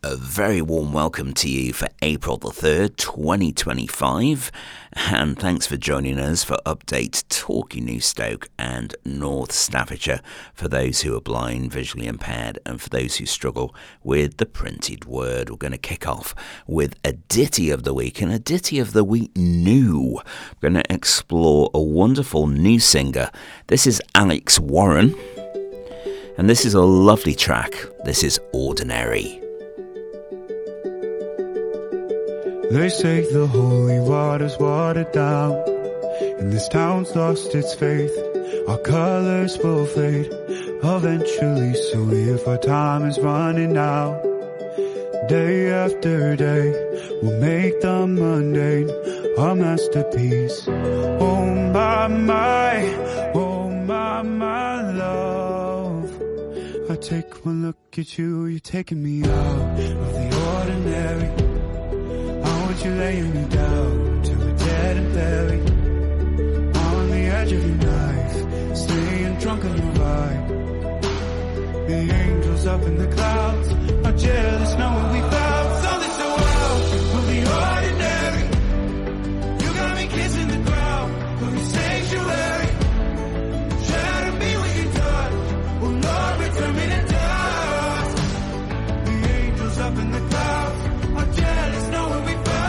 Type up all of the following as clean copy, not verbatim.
a very warm welcome to you for April the 3rd, 2025, and thanks for joining us for Update Talking New Stoke and North Staffordshire for those who are blind, visually impaired, and for those who struggle with the printed word. We're going to kick off with a ditty of the week, and a ditty of the week new. We're going to explore a wonderful new singer. This is Alex Warren, and this is a lovely track. This is Ordinary. They say the holy water's watered down, and this town's lost its faith. Our colors will fade eventually, so if our time is running out, day after day we'll make the mundane our masterpiece. Oh my love, I take one look at you, you're taking me out of the ordinary. You're laying me down to a dead and buried on the edge of your knife, staying drunk on your ride. The angels up in the clouds are jealous knowing we found something so wild of the ordinary. You got me kissing the ground of your sanctuary. Shadow me when you're done. Oh Lord, return me to dust. The angels up in the clouds are jealous knowing we found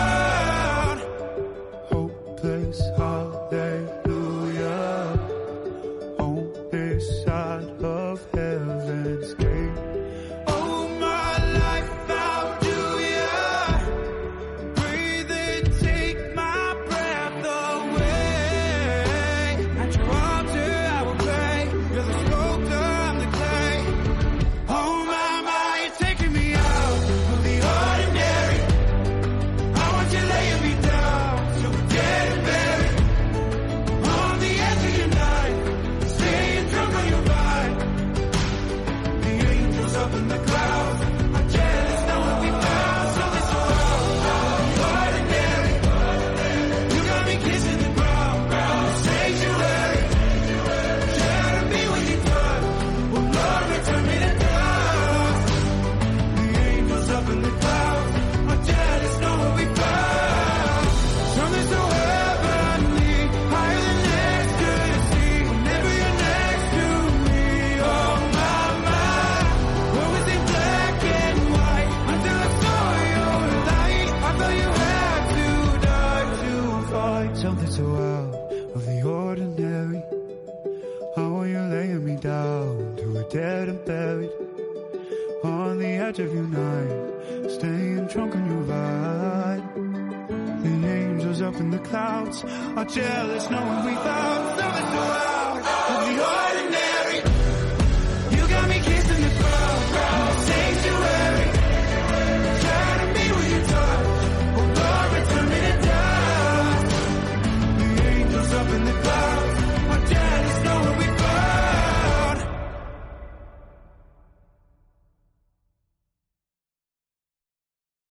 hopeless hallelujah on this side of heaven's gate. Oh, my life, how do ya breathe and take my breath away? At your altar I will pray. You're the sculptor, I'm the clay. Oh my, you're taking me out of the ordinary. I want you laying me down so we're dead and buried on the edge of your night, staying drunk on your ride. The angels up in the clouds are jealous knowing we found something so ordinary. You got me kissing the ground, sanctuary. Shadow me when you're done. Oh Lord, return me to dust. The angels up in the clouds are jealous knowing we found something so heavenly, higher than ecstasy. Whenever you're next to me, oh my, what was in black and white until I saw your light. I thought you had to die to fight something so out of the ordinary. How are you laying me down to a dead and buried on the edge of your night, staying drunk on your ride. The angels up in the clouds are jealous knowing we found